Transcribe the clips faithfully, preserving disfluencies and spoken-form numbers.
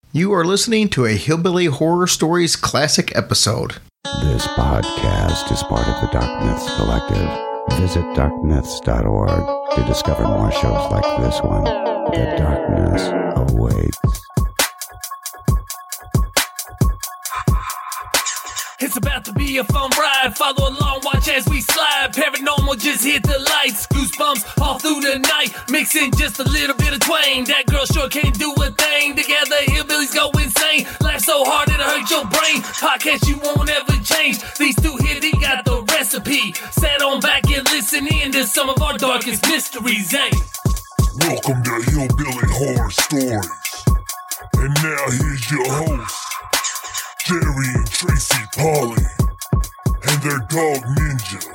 You are listening to a Hillbilly Horror Stories classic episode. This podcast is part of the Dark Myths Collective. Visit dark myths dot org to discover more shows like this one. The darkness awaits. It's about to be a fun ride. Follow along, watch as we slide. Paranormal just hit the lights. Goosebumps all through the night. Mixing just a little bit of twain. That girl sure can't do a thing. Together, hillbillies go insane. Laugh so hard it'll hurt your brain. Podcast you won't ever change. These two here, they got the recipe. Sit on back and listen in to some of our darkest mysteries, eh? Welcome to Hillbilly Horror Stories. And now here's your host, Jerry and Tracy Polly, and their dog Ninja.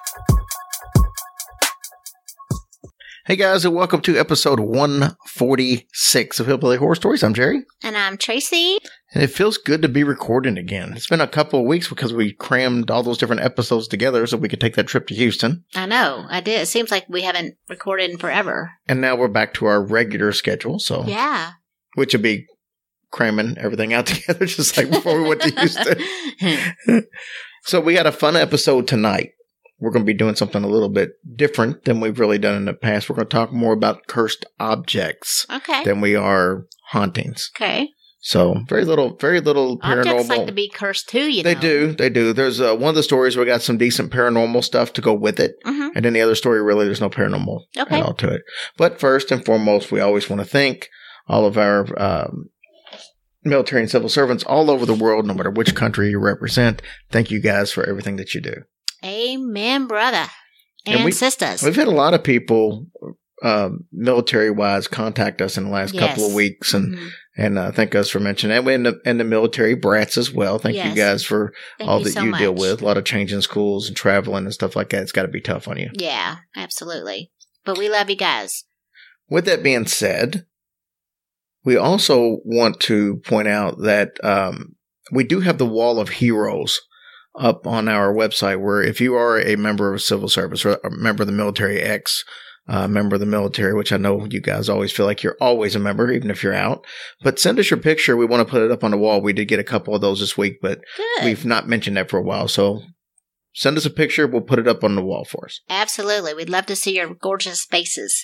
Hey guys, and welcome to episode one forty-six of Hillbilly Horror Stories. I'm Jerry. And I'm Tracy. And it feels good to be recording again. It's been a couple of weeks because we crammed all those different episodes together so we could take that trip to Houston. I know, I did. It seems like we haven't recorded in forever. And now we're back to our regular schedule, so Yeah. which would be cramming everything out together just like before we went to Houston. So we got a fun episode tonight. We're going to be doing something a little bit different than we've really done in the past. We're going to talk more about cursed objects Okay. than we are hauntings. Okay. So very little, very little paranormal. Objects like to be cursed too, you know. They do, they do. There's uh, one of the stories where we got some decent paranormal stuff to go with it. Mm-hmm. And then the other story, really, there's no paranormal Okay. at all to it. But first and foremost, we always want to thank all of our um, military and civil servants all over the world, no matter which country you represent. Thank you guys for everything that you do. Amen, brother. And, And we- sisters. We've had a lot of people, um, military-wise, contact us in the last couple Yes. of weeks, and Mhm. and uh, thank us for mentioning that. And the, and the military brats as well. Thank Yes. you guys for Thank all you that so you deal much. with. A lot of changing schools and traveling and stuff like that. It's got to be tough on you. Yeah, absolutely. But we love you guys. With that being said, we also want to point out that um, we do have the Wall of Heroes up on our website, where if you are a member of civil service or a member of the military, ex uh, member of the military, which I know you guys always feel like you're always a member, even if you're out, but send us your picture. We want to put it up on the wall. We did get a couple of those this week, but Good. we've not mentioned that for a while. So send us a picture. We'll put it up on the wall for us. Absolutely. We'd love to see your gorgeous faces.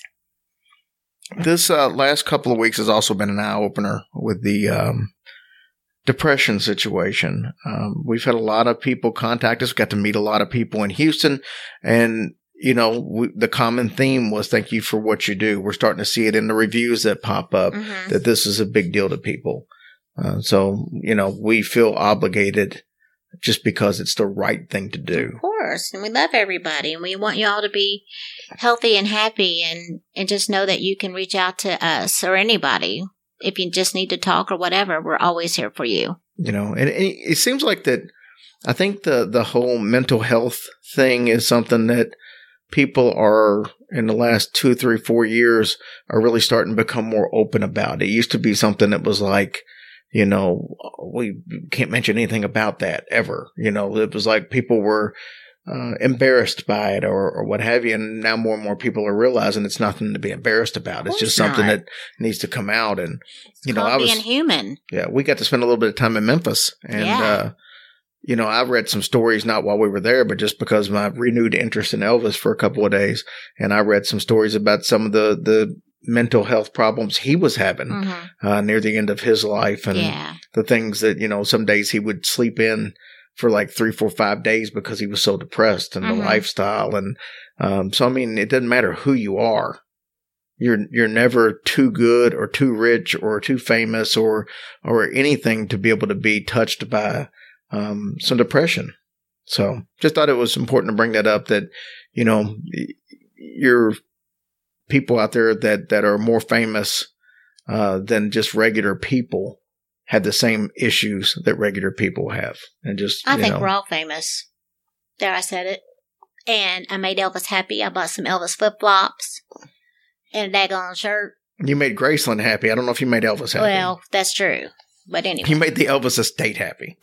This uh, last couple of weeks has also been an eye opener with the um, depression situation. Um, we've had a lot of people contact us. Got to meet a lot of people in Houston, and you know we, the common theme was thank you for what you do. We're starting to see it in the reviews that pop up Mhm. that this is a big deal to people. Uh, so you know we feel obligated just because it's the right thing to do. Of course. And we love everybody. And we want you all to be healthy and happy. And, and just know that you can reach out to us or anybody. If you just need to talk or whatever, we're always here for you. You know, and it, it seems like that. I think the the whole mental health thing is something that people are in the last two, three, four years are really starting to become more open about. It used to be something that was like, you know, we can't mention anything about that ever. You know, it was like people were uh, embarrassed by it or, or what have you. And now more and more people are realizing it's nothing to be embarrassed about. It's just course something not. that needs to come out. And, you It's know, called I was, being human. yeah, we got to spend a little bit of time in Memphis. And, Yeah. uh, you know, I read some stories, not while we were there, but just because of my renewed interest in Elvis for a couple of days. And I read some stories about some of the, the mental health problems he was having Mhm. uh, near the end of his life. And Yeah. the things that, you know, some days he would sleep in for like three, four, five days because he was so depressed and Mhm. the lifestyle. And um, so, I mean, it doesn't matter who you are. You're you're never too good or too rich or too famous or or anything to be able to be touched by um, some depression. So just thought it was important to bring that up, that, you know, you're people out there that, that are more famous uh, than just regular people have the same issues that regular people have. And just, I you think know, we're all famous. There, I said it. And I made Elvis happy. I bought some Elvis flip flops and a daggone shirt. you made Graceland happy. I don't know if you made Elvis happy. Well, that's true. But anyway. You made the Elvis estate happy.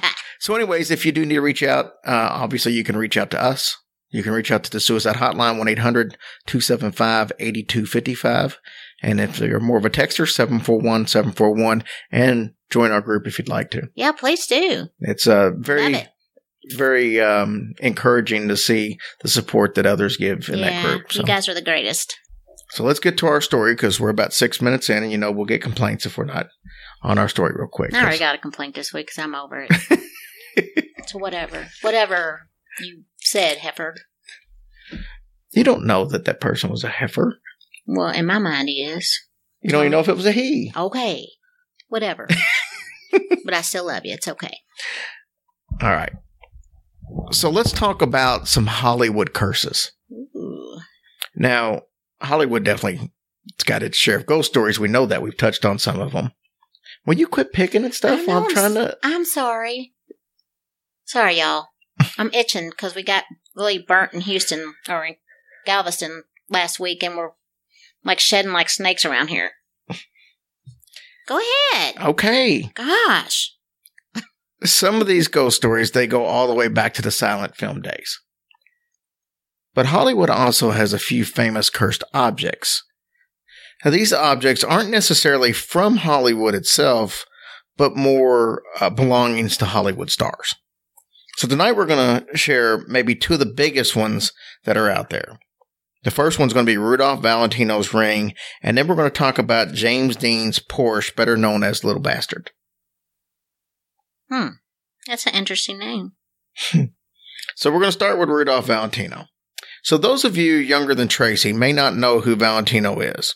So anyways, if you do need to reach out, uh, obviously you can reach out to us. You can reach out to the suicide hotline, one eight hundred two seven five eight two five five. And if you're more of a texter, seven four one, seven four one, and join our group if you'd like to. Yeah, please do. It's uh, very, Love it. very um, encouraging to see the support that others give in yeah, that group. So. You guys are the greatest. So let's get to our story because we're about six minutes in, and you know we'll get complaints if we're not on our story real quick. I already got a complaint this week because I'm over it. So whatever. Whatever you said, heifer. You don't know that that person was a heifer. Well, in my mind, he is. You don't even know if it was a he. Okay. Whatever. But I still love you. It's okay. All right. So let's talk about some Hollywood curses. Ooh. Now, Hollywood definitely it's got its share of ghost stories. We know that. We've touched on some of them. Will you quit picking and stuff I while know, I'm trying to... I'm sorry. Sorry, y'all. I'm itching because we got really burnt in Houston or in Galveston last week, and we're like shedding like snakes around here. Go ahead. Okay. Gosh. Some of these ghost stories, they go all the way back to the silent film days. But Hollywood also has a few famous cursed objects. Now, these objects aren't necessarily from Hollywood itself, but more uh, belongings to Hollywood stars. So tonight we're going to share maybe two of the biggest ones that are out there. The first one's going to be Rudolph Valentino's ring, and then we're going to talk about James Dean's Porsche, better known as Little Bastard. Hmm. That's an interesting name. So we're going to start with Rudolph Valentino. So those of you younger than Tracy may not know who Valentino is.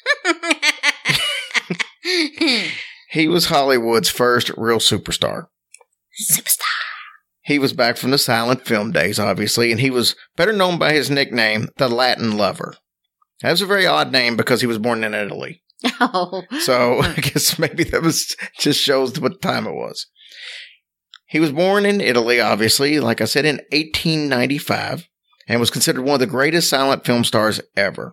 He was Hollywood's first real superstar. Superstar. He was back from the silent film days, obviously, and he was better known by his nickname, the Latin Lover. That was a very odd name because he was born in Italy. Oh. So I guess maybe that was just shows what time it was. He was born in Italy, obviously, like I said, in eighteen ninety-five, and was considered one of the greatest silent film stars ever.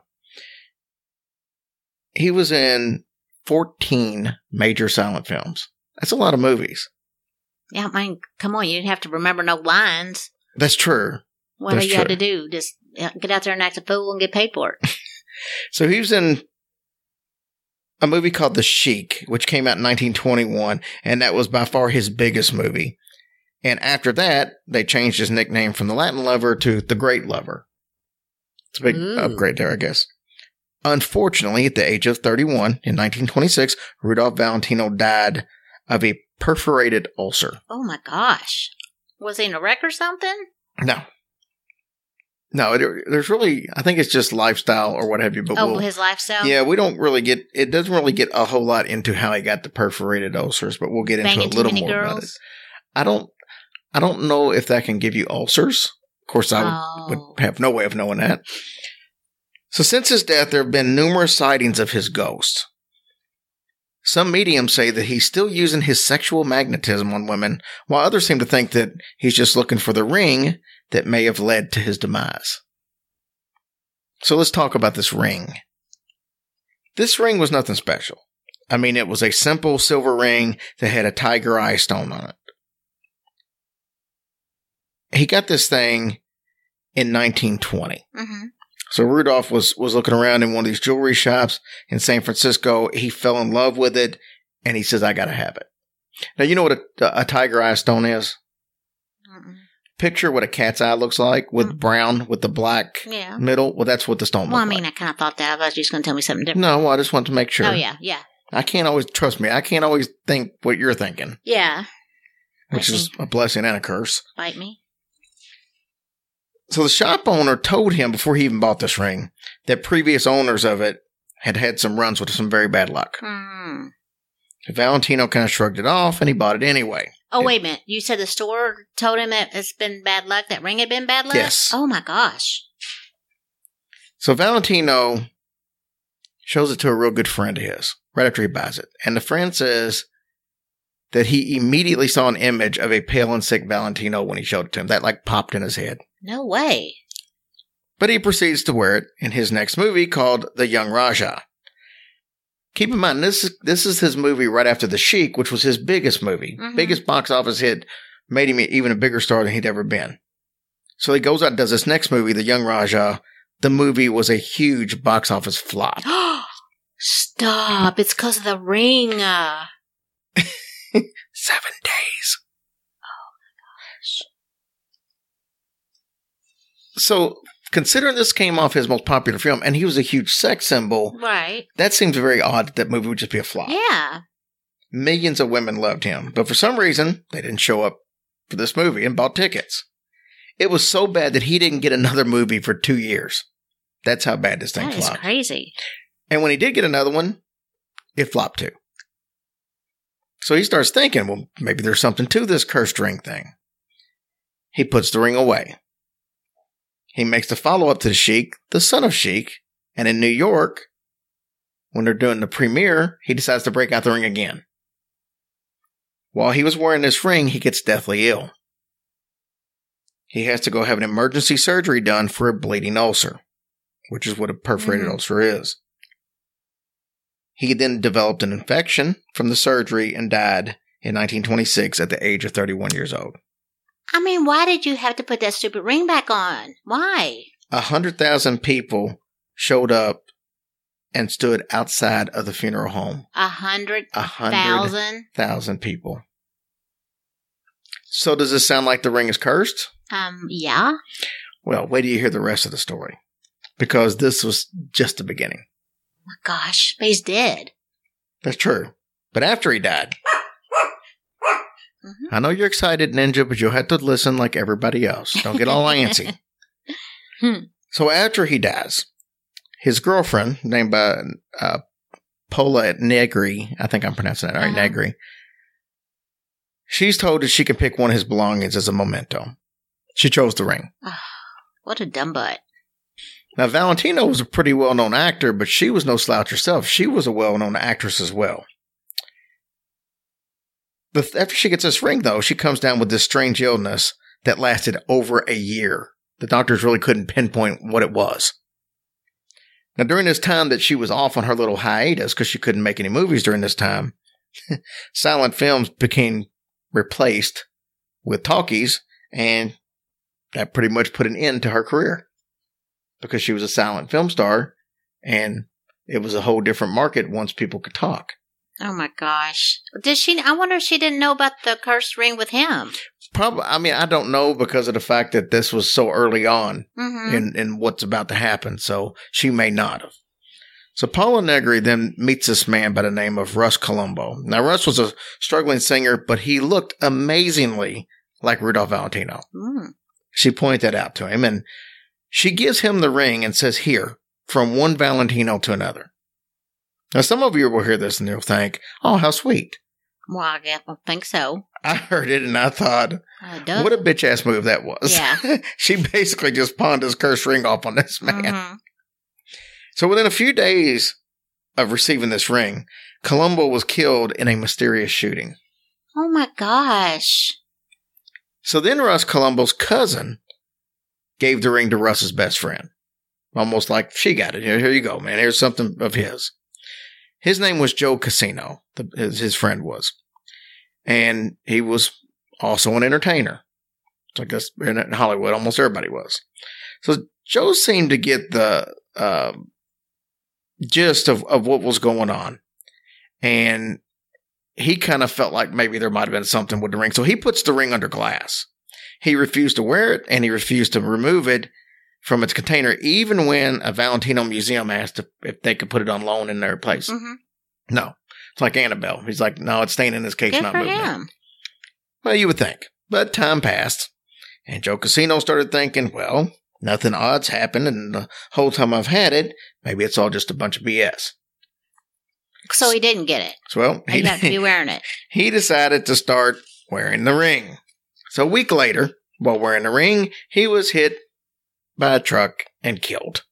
He was in fourteen major silent films. That's a lot of movies. Yeah, I mean, come on, you didn't have to remember no lines. That's true. What That's do you had true. to do? Just get out there and act a fool and get paid for it. So he was in a movie called The Sheik, which came out in nineteen twenty-one, and that was by far his biggest movie. And after that, they changed his nickname from the Latin Lover to the Great Lover. It's a big Ooh. upgrade there, I guess. Unfortunately, at the age of thirty-one, in nineteen twenty-six, Rudolph Valentino died of a perforated ulcer. Oh my gosh. Was he in a wreck or something? No. No, it, there's really, I think it's just lifestyle or what have you. But Oh, we'll, his lifestyle? yeah, we don't really get, it doesn't really get a whole lot into how he got the perforated ulcers, but we'll get into Banging a too little many more about it. girls? I don't, I don't know if that can give you ulcers. Of course, I would, Oh. would have no way of knowing that. So since his death, there have been numerous sightings of his ghost. Some mediums say that he's still using his sexual magnetism on women, while others seem to think that he's just looking for the ring that may have led to his demise. So let's talk about this ring. This ring was nothing special. I mean, it was a simple silver ring that had a tiger eye stone on it. He got this thing in nineteen twenty. Mm-hmm. So Rudolph was, was looking around in one of these jewelry shops in San Francisco. He fell in love with it, and he says, I got to have it. Now, you know what a, a tiger eye stone is? Mm-mm. Picture what a cat's eye looks like with Mm. brown with the black Yeah. middle. Well, that's what the stone Well, I looks mean, like. I kind of thought that. I thought you were going to tell me something different. No, I just want to make sure. Oh, yeah, yeah. I can't always, trust me, I can't always think what you're thinking, Yeah. which Bite is me. a blessing and a curse. Bite me. So the shop owner told him before he even bought this ring that previous owners of it had had some runs with some very bad luck. Hmm. Valentino kind of shrugged it off and he bought it anyway. Oh, It- wait a minute. You said the store told him it, it's been bad luck? That ring had been bad luck? Yes. Oh, my gosh. So Valentino shows it to a real good friend of his right after he buys it. And the friend says that he immediately saw an image of a pale and sick Valentino when he showed it to him. That like popped in his head. No way. But he proceeds to wear it in his next movie called The Young Raja. Keep in mind, this is, this is his movie right after The Sheik, which was his biggest movie. Mhm. Biggest box office hit, made him even a bigger star than he'd ever been. So he goes out and does this next movie, The Young Raja. The movie was a huge box office flop. Stop. It's because of the ring. Uh. Seven days. Oh, my gosh. So, considering this came off his most popular film, and he was a huge sex symbol, Right. that seems very odd that that movie would just be a flop. Yeah. Millions of women loved him, but for some reason, they didn't show up for this movie and bought tickets. It was so bad that he didn't get another movie for two years. That's how bad this thing That is flopped. crazy. And when he did get another one, it flopped too. So he starts thinking, well, maybe there's something to this cursed ring thing. He puts the ring away. He makes the follow-up to the Sheik, the son of Sheik, and in New York, when they're doing the premiere, he decides to break out the ring again. While he was wearing this ring, he gets deathly ill. He has to go have an emergency surgery done for a bleeding ulcer, which is what a perforated Mm. ulcer is. He then developed an infection from the surgery and died in nineteen twenty-six at the age of thirty-one years old. I mean, why did you have to put that stupid ring back on? Why? A hundred thousand people showed up and stood outside of the funeral home. A hundred A hundred thousand? thousand people. So does this sound like the ring is cursed? Um, yeah. Well, wait till you hear the rest of the story. Because this was just the beginning. Oh my gosh, but he's dead. That's true. But after he died, Mhm. I know you're excited, Ninja, but you'll have to listen like everybody else. Don't get all antsy. Hmm. So after he dies, his girlfriend, named by uh, Pola Negri, I think I'm pronouncing that right, Uh-huh. Negri, she's told that she can pick one of his belongings as a memento. She chose the ring. What a dumb butt. Now, Valentino was a pretty well-known actor, but she was no slouch herself. She was a well-known actress as well. But after she gets this ring, though, she comes down with this strange illness that lasted over a year. The doctors really couldn't pinpoint what it was. Now, during this time that she was off on her little hiatus, because she couldn't make any movies during this time, silent films became replaced with talkies, and that pretty much put an end to her career. Because she was a silent film star, and it was a whole different market once people could talk. Oh my gosh. Did she? I wonder if she didn't know about the cursed ring with him. Probably, I mean, I don't know because of the fact that this was so early on Mm-hmm. in, in what's about to happen, so she may not have. So Paula Negri then meets this man by the name of Russ Colombo. Now, Russ was a struggling singer, but he looked amazingly like Rudolph Valentino. Mm. She pointed that out to him, and she gives him the ring and says, here, from one Valentino to another. Now, some of you will hear this and they'll think, oh, how sweet. Well, I guess- I think so. I heard it and I thought, Uh, it does. what a bitch-ass move that was. Yeah. She basically just pawned his cursed ring off on this man. Mhm. So within a few days of receiving this ring, Colombo was killed in a mysterious shooting. Oh my gosh. So then Russ Colombo's cousin gave the ring to Russ's best friend. Almost like, she got it. Here, here you go, man. Here's something of his. His name was Joe Casino, the, his, his friend was. And he was also an entertainer. So I guess in Hollywood, almost everybody was. So Joe seemed to get the uh, gist of, of what was going on. And he kind of felt like maybe there might have been something with the ring. So he puts the ring under glass. He refused to wear it, and he refused to remove it from its container, even when a Valentino museum asked if, if they could put it on loan in their place. Mm-hmm. No. It's like Annabelle. He's like, no, it's staying in this case, Good not for moving it. him. Well, you would think. But time passed, and Joe Casino started thinking, well, nothing odd's happened, and the whole time I've had it, maybe it's all just a bunch of B S. So he didn't get it. So, well, And you have to be wearing it. he decided to start wearing the ring. So a week later, while wearing the ring, he was hit by a truck and killed.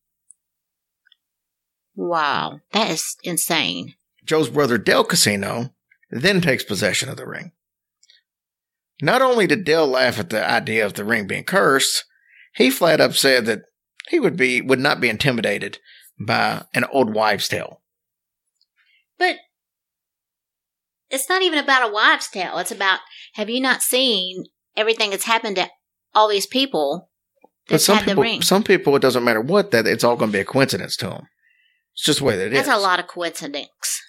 Wow. That is insane. Joe's brother, Del Casino, then takes possession of the ring. Not only did Del laugh at the idea of the ring being cursed, he flat up said that he would be would not be intimidated by an old wives' tale. But it's not even about a wives' tale. It's about, have you not seen everything that's happened to all these people But that's some had people, the ring? some people, it doesn't matter what, that it's all going to be a coincidence to them. It's just the way that it That's is. a lot of coincidence.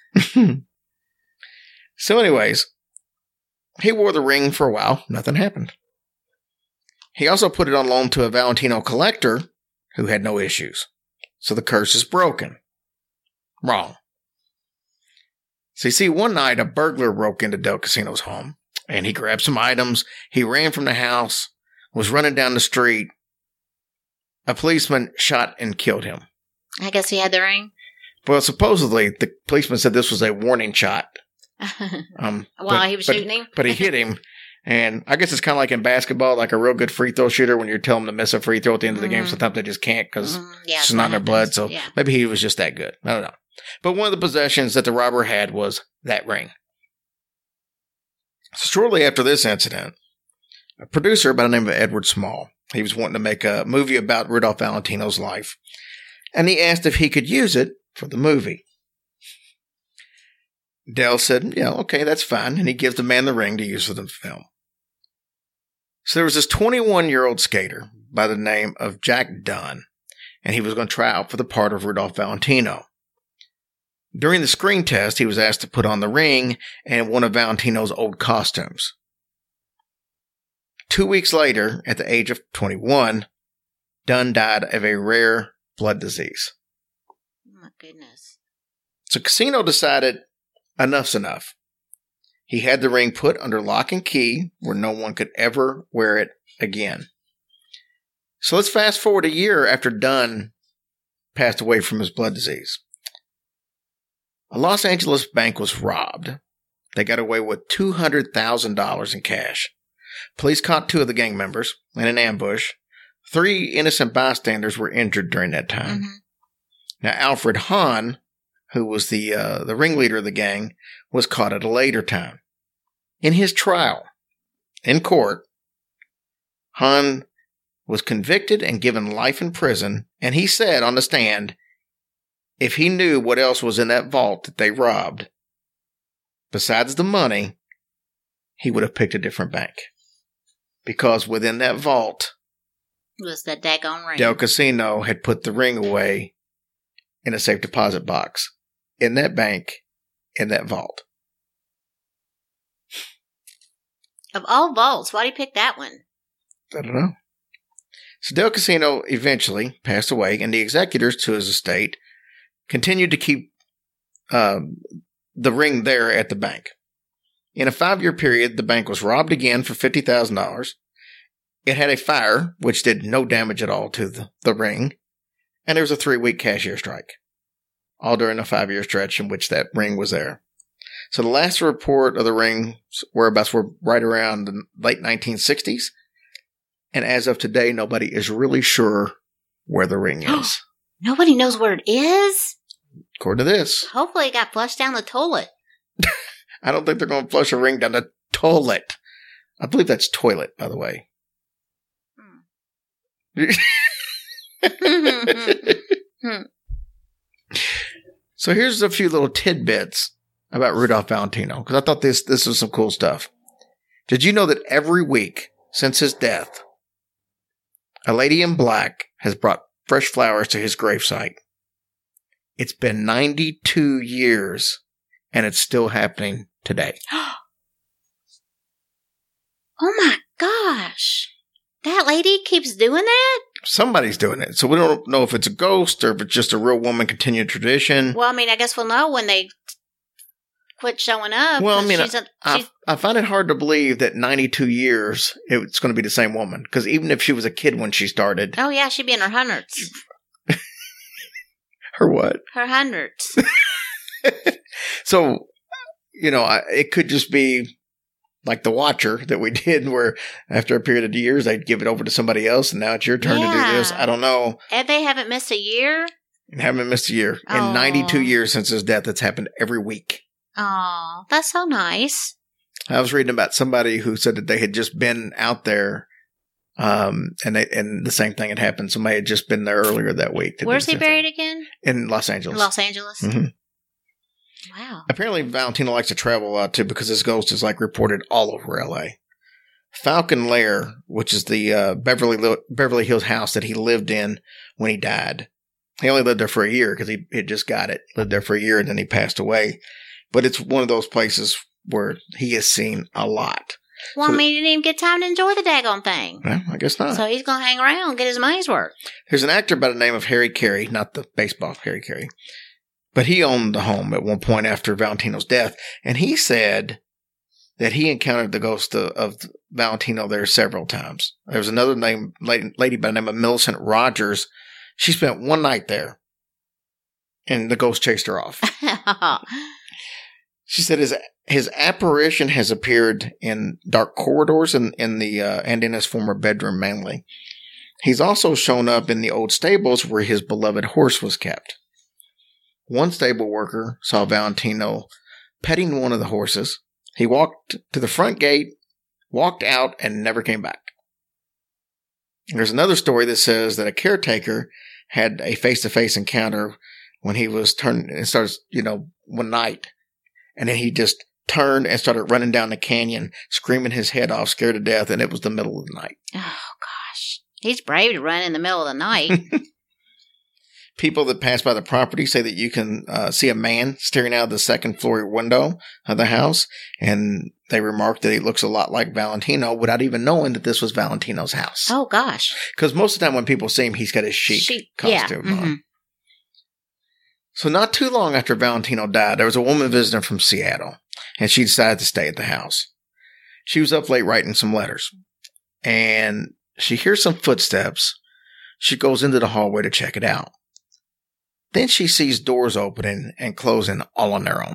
So anyways, he wore the ring for a while. Nothing happened. He also put it on loan to a Valentino collector who had no issues. So the curse is broken. Wrong. So you see, one night a burglar broke into Del Casino's home and he grabbed some items. He ran from the house, was running down the street. A policeman shot and killed him. I guess he had the ring. Well, supposedly the policeman said this was a warning shot. Um, While but, he was but, shooting him? But he hit him. And I guess it's kind of like in basketball, like a real good free throw shooter when you're telling them to miss a free throw at the end of the game. Mhm. Sometimes they just can't because Mm, yeah, it's that's not what in their happens. blood. So Yeah. maybe he was just that good. I don't know. But one of the possessions that the robber had was that ring. So shortly after this incident, a producer by the name of Edward Small, he was wanting to make a movie about Rudolph Valentino's life. And he asked if he could use it for the movie. Del said, yeah, okay, that's fine. And he gives the man the ring to use for the film. So there was this twenty-one-year-old skater by the name of Jack Dunn, and he was going to try out for the part of Rudolph Valentino. During the screen test, he was asked to put on the ring and one of Valentino's old costumes. Two weeks later, at the age of twenty-one, Dunn died of a rare blood disease. Oh, my goodness. So Casino decided enough's enough. He had the ring put under lock and key where no one could ever wear it again. So let's fast forward a year after Dunn passed away from his blood disease. A Los Angeles bank was robbed. They got away with two hundred thousand dollars in cash. Police caught two of the gang members in an ambush. Three innocent bystanders were injured during that time. Mm-hmm. Now, Alfred Hahn, who was the uh, the ringleader of the gang, was caught at a later time. In his trial, in court, Hahn was convicted and given life in prison, and he said on the stand, if he knew what else was in that vault that they robbed, besides the money, he would have picked a different bank. Because within that vault, Was the daggone ring. Del Casino had put the ring away in a safe deposit box in that bank, in that vault. Of all vaults, why did he pick that one? I don't know. So Del Casino eventually passed away, and the executors to his estate continued to keep um, the ring there at the bank. In a five-year period, the bank was robbed again for fifty thousand dollars. It had a fire, which did no damage at all to the, the ring, and there was a three-week cashier strike, all during a five-year stretch in which that ring was there. So the last report of the ring's whereabouts were right around the late nineteen sixties, and as of today, nobody is really sure where the ring is. Nobody knows where it is? According to this, Hopefully it got flushed down the toilet. I don't think they're going to flush a ring down the toilet. I believe that's toilet, by the way. So here's a few little tidbits about Rudolph Valentino, because I thought this this was some cool stuff. Did you know that every week since his death, a lady in black has brought fresh flowers to his gravesite? It's been ninety-two years, and it's still happening today. Oh my gosh. That lady keeps doing that? Somebody's doing it. So we don't know if it's a ghost or if it's just a real woman continued tradition. Well, I mean, I guess we'll know when they quit showing up. Well, I 'cause mean, she's a, I, she's, I find it hard to believe that ninety-two years, it's going to be the same woman. Because even if she was a kid when she started. oh, yeah, she'd be in her hundreds. Her what? Her hundreds. So, you know, I, it could just be like The Watcher that we did, where after a period of years, they'd give it over to somebody else, and now it's your turn to do this. Yeah. I don't know. And they haven't missed a year? And haven't missed a year. Oh. In ninety-two years since his death, it's happened every week. Oh, that's so nice. I was reading about somebody who said that they had just been out there, um, and they, and the same thing had happened. Somebody had just been there earlier that week. to do Where's the he same thing. buried again? In Los Angeles. Los Angeles? Mhm. Wow. Apparently, Valentino likes to travel a lot too, because his ghost is like reported all over L A. Falcon Lair, which is the uh, Beverly Beverly Hills house that he lived in when he died, He only lived there for a year because he had just got it. Lived there for a year and then he passed away. But it's one of those places where he has seen a lot. Well, So I mean, he didn't even get time to enjoy the daggone thing. Well, I guess not. So he's going to hang around and get his money's worth. There's an actor by the name of Harry Carey, not the baseball Harry Carey, but he owned the home at one point after Valentino's death. And he said that he encountered the ghost of, of Valentino there several times. There was another name, lady, lady by the name of Millicent Rogers. She spent one night there and the ghost chased her off. She said his his apparition has appeared in dark corridors and in the uh, and in his former bedroom mainly. He's also shown up in the old stables where his beloved horse was kept. One stable worker saw Valentino petting one of the horses. He walked to the front gate, walked out, and never came back. There's another story that says that a caretaker had a face-to-face encounter when he was turned and started, you know, one night. And then he just turned and started running down the canyon, screaming his head off, scared to death, and it was the middle of the night. Oh, gosh. He's brave to run in the middle of the night. People that pass by the property say that you can uh, see a man staring out of the second floor window of the house, and they remark that he looks a lot like Valentino without even knowing that this was Valentino's house. Oh, gosh. Because most of the time when people see him, he's got his chic, Chic, costume yeah. on. Mm-hmm. So not too long after Valentino died, there was a woman visiting from Seattle, and she decided to stay at the house. She was up late writing some letters, and she hears some footsteps. She goes into the hallway to check it out. Then she sees doors opening and closing all on their own.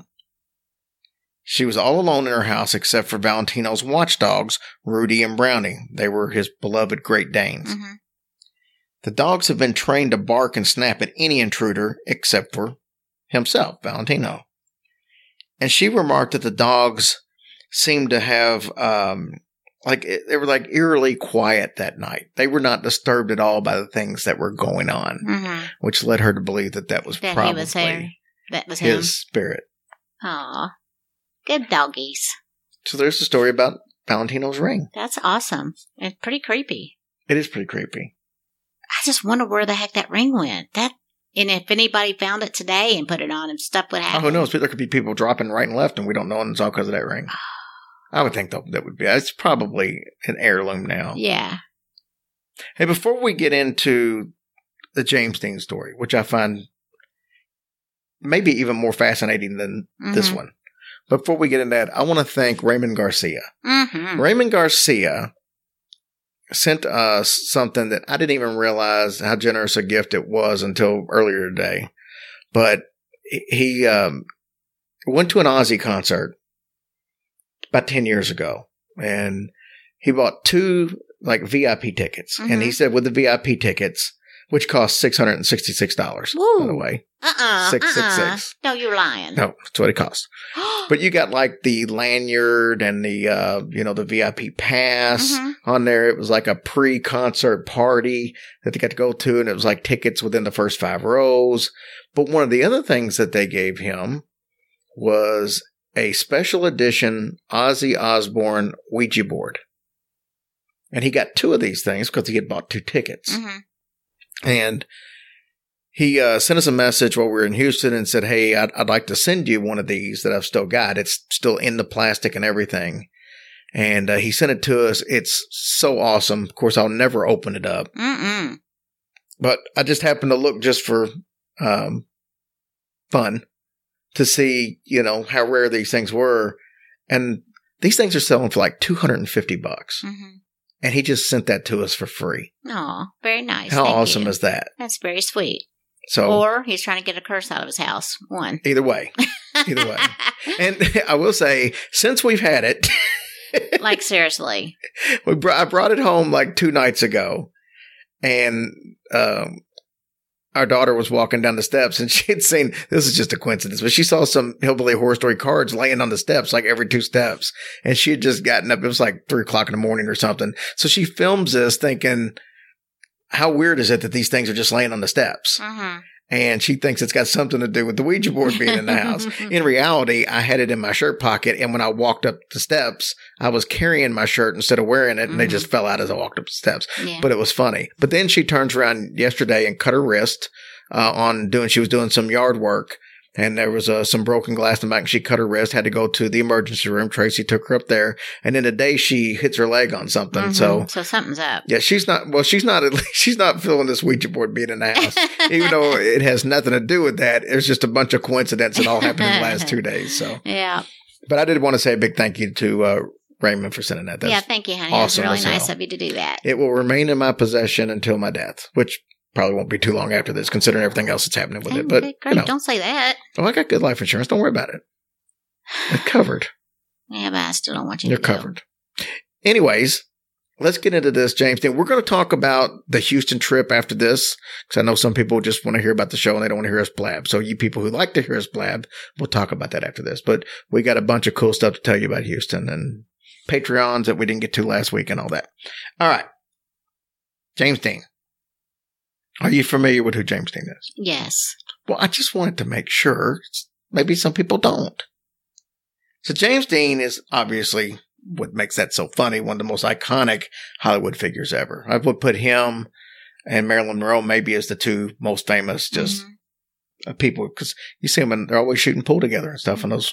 She was all alone in her house except for Valentino's watchdogs, Rudy and Brownie. They were his beloved Great Danes. Mm-hmm. The dogs have been trained to bark and snap at any intruder except for himself, Valentino. And she remarked that the dogs seemed to have, um, like, they were like eerily quiet that night. They were not disturbed at all by the things that were going on, Mm-hmm. which led her to believe that that was That probably he was there. That was him. his spirit. Aw. Good doggies. So there's the story about Valentino's ring. That's awesome. And pretty creepy. It is pretty creepy. I just wonder where the heck that ring went. That, and if anybody found it today and put it on and stuff would Oh, happen. who knows? There could be people dropping right and left, and we don't know, and it's all because of that ring. I would think that that would be. It's probably an heirloom now. Yeah. Hey, before we get into the James Dean story, which I find maybe even more fascinating than Mm-hmm. this one, before we get into that, I want to thank Raymond Garcia. Mm-hmm. Raymond Garcia sent us something that I didn't even realize how generous a gift it was until earlier today. But he um, went to an Ozzy concert about ten years ago, and he bought two like V I P tickets. Mm-hmm. And he said with the V I P tickets, which cost six hundred sixty-six dollars, Woo. by the way. Uh-uh. six six uh-uh. six. No, you're lying. No, that's what it cost. But you got like the lanyard and the, uh, you know, the V I P pass Mhm. on there. It was like a pre-concert party that they got to go to, and it was like tickets within the first five rows. But one of the other things that they gave him was a special edition Ozzy Osbourne Ouija board. And he got two of these things because he had bought two tickets. Mm-hmm. And he uh, sent us a message while we were in Houston and said, hey, I'd, I'd like to send you one of these that I've still got. It's still in the plastic and everything. And uh, he sent it to us. It's so awesome. Of course, I'll never open it up. Mm-mm. But I just happened to look just for um, fun to see, you know, how rare these things were. And these things are selling for like two hundred fifty bucks. Mm-hmm. And he just sent that to us for free. Aw, very nice. How Thank awesome you. is that? That's very sweet. So Or he's trying to get a curse out of his house. One. either way, either way. And I will say, since we've had it, Like, seriously. we br- I brought it home like two nights ago, and um, our daughter was walking down the steps, and she had seen, this is just a coincidence, but she saw some Hillbilly Horror Story cards laying on the steps, like every two steps, and she had just gotten up. It was like three o'clock in the morning or something. So she films this thinking, how weird is it that these things are just laying on the steps? Mm-hmm. And she thinks it's got something to do with the Ouija board being in the house. In reality, I had it in my shirt pocket, and when I walked up the steps, I was carrying my shirt instead of wearing it, and Mm-hmm. they just fell out as I walked up the steps. Yeah. But it was funny. But then she turns around yesterday and cut her wrist uh, on doing, she was doing some yard work. And there was uh, some broken glass in the back, and she cut her wrist, had to go to the emergency room. Tracy took her up there. And then the day she hits her leg on something. Mm-hmm. So so something's up. Yeah, she's not, well, she's not, she's not feeling this Ouija board being in the house. Even though it has nothing to do with that. It's just a bunch of coincidences that all happened in the last two days. So yeah. But I did want to say a big thank you to uh, Raymond for sending that. That's yeah, thank you, honey. Awesome. It was really So nice of you to do that. it will remain in my possession until my death, which probably won't be too long after this, considering everything else that's happening with Okay, it. But okay, great. you know, Don't say that. oh, I got good life insurance. Don't worry about it. It's covered. Yeah, but I still don't want you You're to do. covered. Anyways, let's get into this, James. Then we're going to talk about the Houston trip after this, because I know some people just want to hear about the show and they don't want to hear us blab. So you people who like to hear us blab, we'll talk about that after this. But we got a bunch of cool stuff to tell you about Houston and Patreons that we didn't get to last week and all that. All right. James Dean. Are you familiar with who James Dean is? Yes. Well, I just wanted to make sure. Maybe some people don't. So James Dean is obviously what makes that so funny, one of the most iconic Hollywood figures ever. I would put him and Marilyn Monroe maybe as the two most famous just mm-hmm. people, because you see them and they're always shooting pool together and stuff. And those.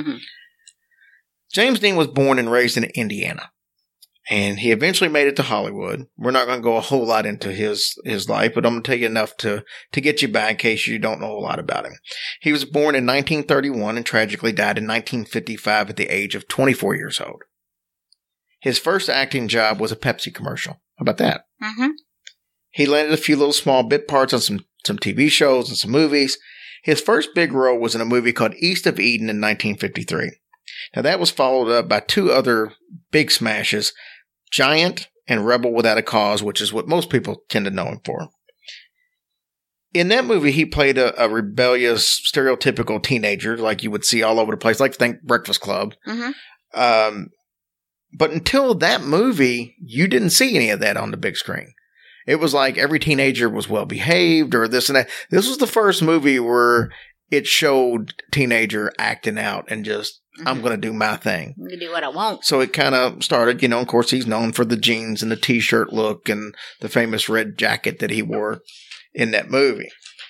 James Dean was born and raised in Indiana. And he eventually made it to Hollywood. We're not going to go a whole lot into his, his life, but I'm going to tell you enough to, to get you back in case you don't know a lot about him. He was born in nineteen thirty-one and tragically died in nineteen fifty-five at the age of twenty-four years old. His first acting job was a Pepsi commercial. How about that? Mm-hmm. He landed a few little small bit parts on some, some T V shows and some movies. His first big role was in a movie called East of Eden in nineteen fifty-three. Now that was followed up by two other big smashes, Giant and Rebel Without a Cause, which is what most people tend to know him for. In that movie, he played a, a rebellious, stereotypical teenager like you would see all over the place, like think Breakfast Club. Mm-hmm. Um, but until that movie, you didn't see any of that on the big screen. It was like every teenager was well behaved or this and that. This was the first movie where it showed teenager acting out and just, mm-hmm. I'm going to do my thing. I'm going to do what I want. So it kind of started, you know, of course, he's known for the jeans and the t-shirt look and the famous red jacket that he wore in that movie.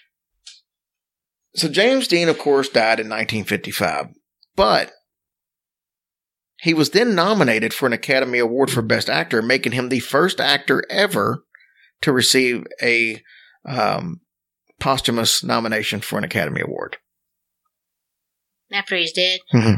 So James Dean, of course, died in nineteen fifty-five, but he was then nominated for an Academy Award for Best Actor, making him the first actor ever to receive a um, posthumous nomination for an Academy Award. After he's dead? Mm-hmm.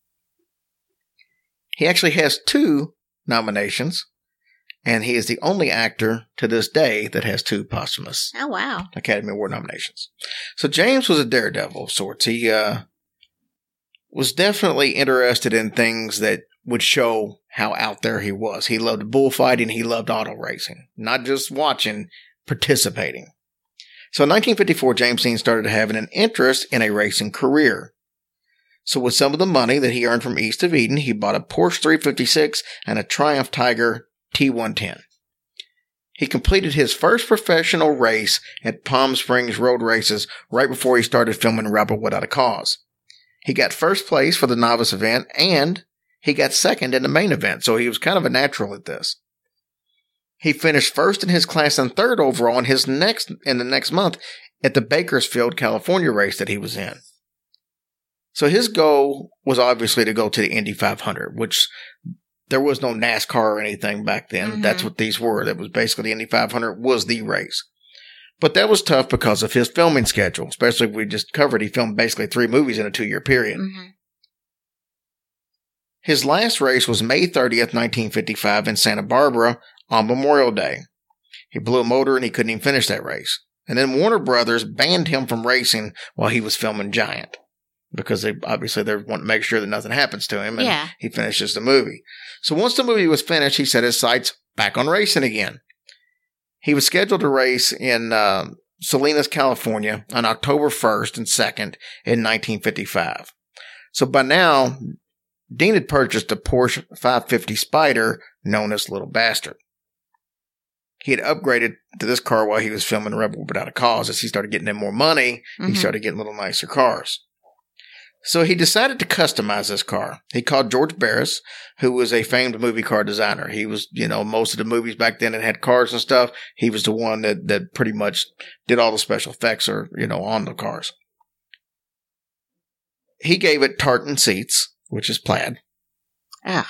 He actually has two nominations, and he is the only actor to this day that has two posthumous Oh, wow. Academy Award nominations. So James was a daredevil of sorts. He uh, was definitely interested in things that would show how out there he was. He loved bullfighting. He loved auto racing. Not just watching, participating. So in nineteen fifty-four, James Dean started having an interest in a racing career. So with some of the money that he earned from East of Eden, he bought a Porsche three fifty-six and a Triumph Tiger T one ten. He completed his first professional race at Palm Springs Road Races right before he started filming Rebel Without a Cause. He got first place for the novice event, and he got second in the main event, so he was kind of a natural at this. He finished first in his class and third overall in his next in the next month at the Bakersfield, California race that he was in. So his goal was obviously to go to the Indy five hundred, which there was no NASCAR or anything back then. Mm-hmm. That's what these were. That was basically the Indy five hundred was the race. But that was tough because of his filming schedule, especially if we just covered. He filmed basically three movies in a two-year period. Mm-hmm. His last race was May thirtieth, nineteen fifty-five in Santa Barbara on Memorial Day. He blew a motor and he couldn't even finish that race. And then Warner Brothers banned him from racing while he was filming Giant. Because they obviously they want to make sure that nothing happens to him, and yeah. he finishes the movie. So once the movie was finished, he set his sights back on racing again. He was scheduled to race in uh, Salinas, California on October first and second in nineteen fifty-five. So by now, Dean had purchased a Porsche five fifty Spyder known as Little Bastard. He had upgraded to this car while he was filming Rebel Without a Cause. As he started getting in more money, mm-hmm. he started getting little nicer cars. So he decided to customize this car. He called George Barris, who was a famed movie car designer. He was, you know, most of the movies back then that had cars and stuff. He was the one that, that pretty much did all the special effects or, you know, on the cars. He gave it tartan seats, which is plaid. Ugh.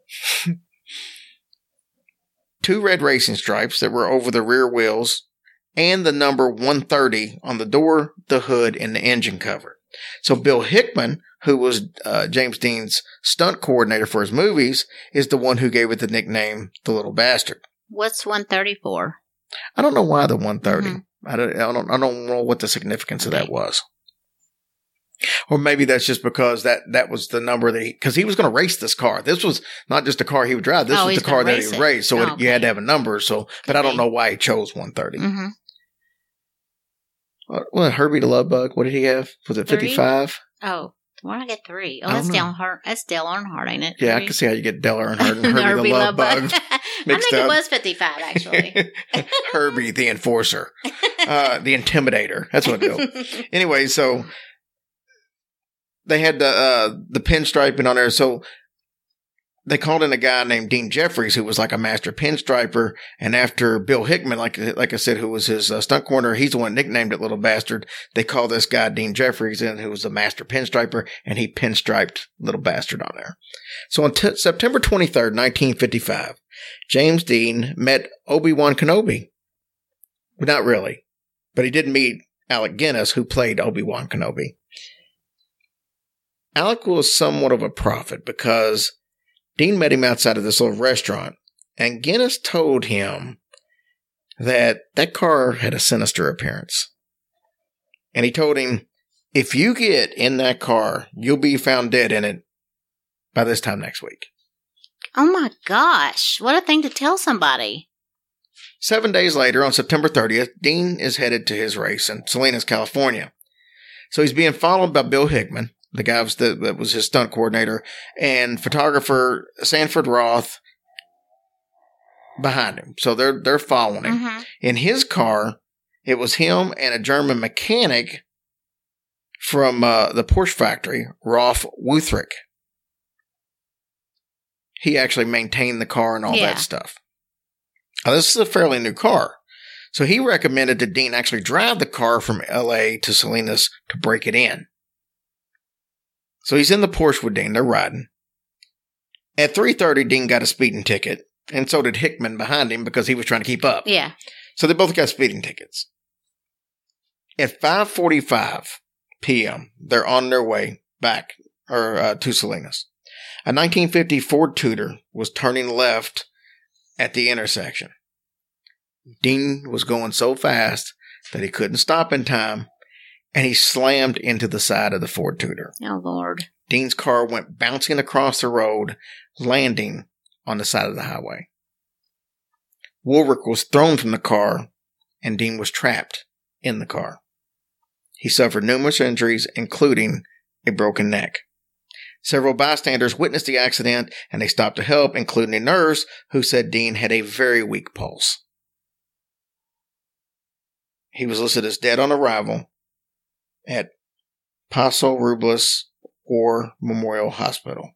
Two red racing stripes that were over the rear wheels and the number one thirty on the door, the hood, and the engine cover. So Bill Hickman, who was uh, James Dean's stunt coordinator for his movies, is the one who gave it the nickname The Little Bastard. What's one thirty for? I don't know why the one thirty. Mm-hmm. I don't, I don't. I don't know what the significance of that was. Or maybe that's just because that, that was the number that he, because he was going to race this car. This was not just a car he would drive. This oh, was the car that he it. raced. So oh, it, okay. you had to have a number. So, but Could I don't be. know why he chose one thirty. Mm-hmm. What, what Herbie the Love Bug? What did he have? Was it fifty-five? Oh, why did I get three? Oh, I that's don't know. Dale Earnhardt. That's Dale Earnhardt, ain't it? Yeah, Three? I can see how you get Dale Earnhardt and Herbie, Herbie the Love, Bug. I think mixed it up. was fifty-five, actually. Herbie the Enforcer, uh, the Intimidator. That's what it was. Anyway, so they had the uh, the pinstriping on there. So they called in a guy named Dean Jeffries, who was like a master pinstriper. And after Bill Hickman, like like I said, who was his uh, stunt coordinator, he's the one nicknamed it Little Bastard. They called this guy Dean Jeffries in, who was a master pinstriper, and he pinstriped Little Bastard on there. So on t- September twenty-third, nineteen fifty-five, James Dean met Obi-Wan Kenobi. Not really, but he did meet Alec Guinness, who played Obi-Wan Kenobi. Alec was somewhat of a prophet because Dean met him outside of this little restaurant, and Guinness told him that that car had a sinister appearance. And he told him, if you get in that car, you'll be found dead in it by this time next week. Oh my gosh. What a thing to tell somebody. Seven days later, on September thirtieth, Dean is headed to his race in Salinas, California. So he's being followed by Bill Hickman, the guy was the, that was his stunt coordinator, and photographer Sanford Roth behind him. So they're they're following him. Mm-hmm. In his car, it was him and a German mechanic from uh, the Porsche factory, Rolf Wuthrick. He actually maintained the car and all Yeah. that stuff. Now, this is a fairly new car. So he recommended that Dean actually drive the car from L A to Salinas to break it in. So he's in the Porsche with Dean. They're riding. At three thirty, Dean got a speeding ticket, and so did Hickman behind him because he was trying to keep up. Yeah. So they both got speeding tickets. At five forty-five p.m., they're on their way back or uh, to Salinas. A nineteen fifty Ford Tudor was turning left at the intersection. Dean was going so fast that he couldn't stop in time, and he slammed into the side of the Ford Tudor. Oh, Lord. Dean's car went bouncing across the road, landing on the side of the highway. Woolrick was thrown from the car, and Dean was trapped in the car. He suffered numerous injuries, including a broken neck. Several bystanders witnessed the accident, and they stopped to help, including a nurse who said Dean had a very weak pulse. He was listed as dead on arrival at Paso Robles War Memorial Hospital.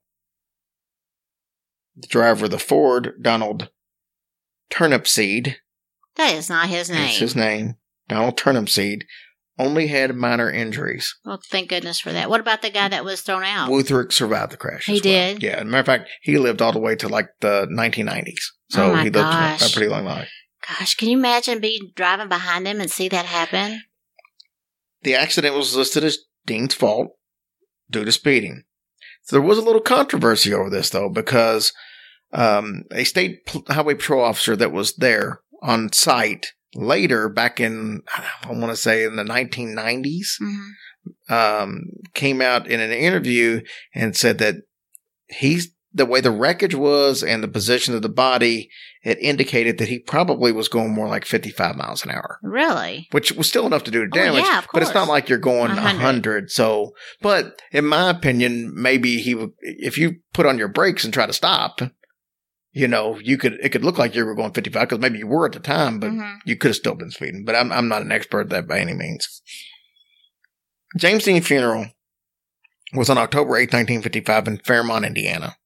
The driver of the Ford, Donald Turnipseed, That is not his name. is his name, Donald Turnipseed, only had minor injuries. Well, thank goodness for that. What about the guy that was thrown out? Wuthrick survived the crash. He as well. did? Yeah, as a matter of fact, he lived all the way to like the nineteen nineties. So Oh my he lived gosh. a pretty long life. Gosh, can you imagine being driving behind him and see that happen? The accident was listed as Dean's fault due to speeding. So there was a little controversy over this, though, because um, a state pl- highway patrol officer that was there on site later, back in, I want to say in the nineteen nineties, Mm-hmm. um, came out in an interview and said that he's the way the wreckage was and the position of the body, it indicated that he probably was going more like fifty-five miles an hour, Really? which was still enough to do Oh, damage. yeah, of but it's not course. like you're going A a hundred. hundred. So, but in my opinion, maybe he would, if you put on your brakes and try to stop, you know, you could, it could look like you were going fifty-five because maybe you were at the time, but Mhm. you could have still been speeding. But I'm, I'm not an expert at that by any means. James Dean funeral was on October eighth, nineteen fifty-five in Fairmont, Indiana.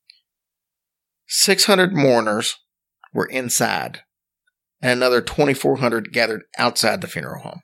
six hundred mourners were inside, and another twenty-four hundred gathered outside the funeral home.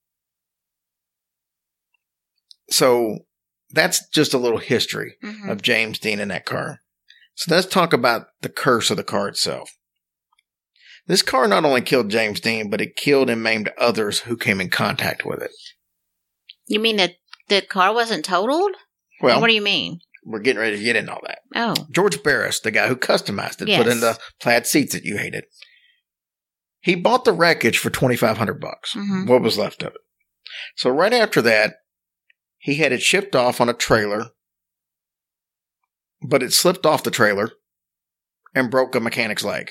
So that's just a little history mm-hmm. of James Dean in that car. So let's talk about the curse of the car itself. This car not only killed James Dean, but it killed and maimed others who came in contact with it. You mean that the car wasn't totaled? Well, or what do you mean? We're getting ready to get into all that. Oh. George Barris, the guy who customized it, yes. put in the plaid seats that you hated. He bought the wreckage for twenty-five hundred bucks. Mm-hmm. What was left of it. So right after that, he had it shipped off on a trailer, but it slipped off the trailer and broke a mechanic's leg.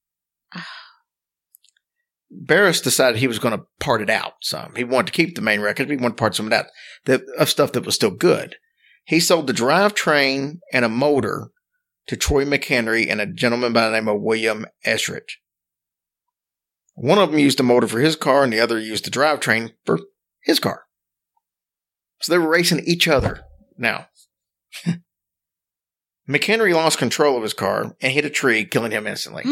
Barris decided he was going to part it out some. He wanted to keep the main wreckage, but he wanted to part some of that, that of stuff that was still good. He sold the drivetrain and a motor to Troy McHenry and a gentleman by the name of William Esrich. One of them used the motor for his car, and the other used the drivetrain for his car. So they were racing each other. Now, McHenry lost control of his car and hit a tree, killing him instantly.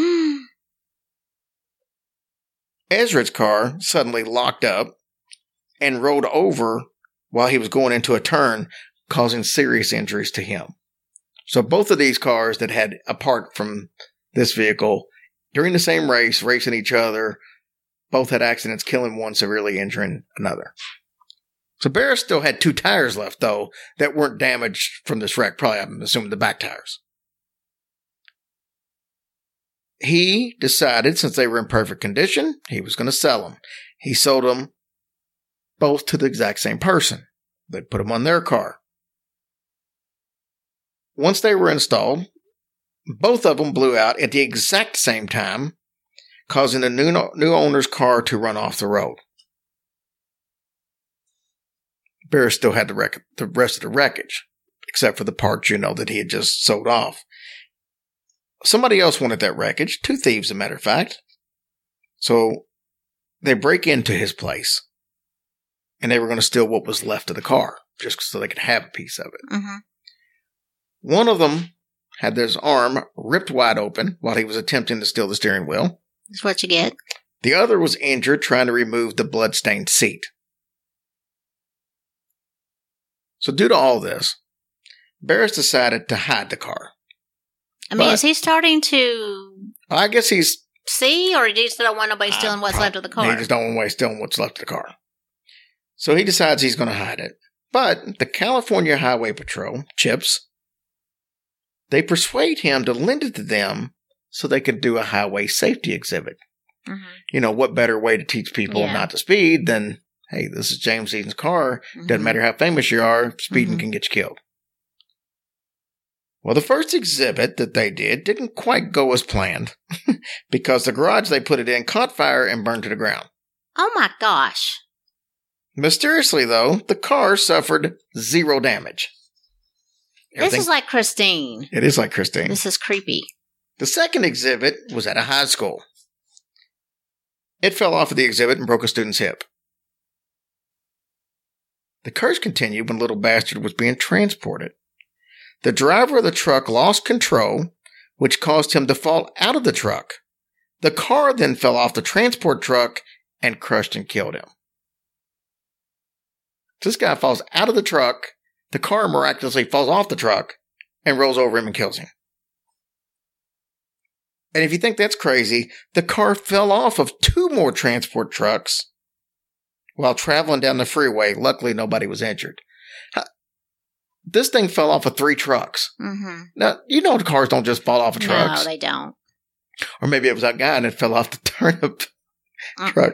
Esrich's car suddenly locked up and rolled over while he was going into a turn, causing serious injuries to him. So both of these cars that had, apart from this vehicle, during the same race, racing each other, both had accidents, killing one, severely injuring another. So Barris still had two tires left, though, that weren't damaged from this wreck. Probably, I'm assuming, the back tires. He decided, since they were in perfect condition, he was going to sell them. He sold them both to the exact same person. They put them on their car. Once they were installed, both of them blew out at the exact same time, causing the new, new owner's car to run off the road. Barris still had the, wreck- the rest of the wreckage, except for the parts, you know, that he had just sold off. Somebody else wanted that wreckage. Two thieves, as a matter of fact. So they break into his place, and they were going to steal what was left of the car, just so they could have a piece of it. Mm-hmm. One of them had his arm ripped wide open while he was attempting to steal the steering wheel. That's what you get. The other was injured trying to remove the blood-stained seat. So due to all this, Barris decided to hide the car. I mean, but, is he starting to I guess he's... see, or he just don't want nobody stealing uh, what's left of the car? He just don't want nobody stealing what's left of the car. So he decides he's going to hide it. But the California Highway Patrol, CHIPS, they persuade him to lend it to them so they could do a highway safety exhibit. Mm-hmm. You know, what better way to teach people yeah. not to speed than, hey, this is James Dean's car. Mm-hmm. Doesn't matter how famous you are, speeding mm-hmm. can get you killed. Well, the first exhibit that they did didn't quite go as planned because the garage they put it in caught fire and burned to the ground. Oh my gosh. Mysteriously, though, the car suffered zero damage. Everything, this is like Christine. It is like Christine. This is creepy. The second exhibit was at a high school. It fell off of the exhibit and broke a student's hip. The curse continued when Little Bastard was being transported. The driver of the truck lost control, which caused him to fall out of the truck. The car then fell off the transport truck and crushed and killed him. This guy falls out of the truck. The car miraculously falls off the truck and rolls over him and kills him. And if you think that's crazy, the car fell off of two more transport trucks while traveling down the freeway. Luckily, nobody was injured. This thing fell off of three trucks. Mm-hmm. Now, you know the cars don't just fall off of trucks. No, they don't. Or maybe it was that guy and it fell off the turnip uh. truck.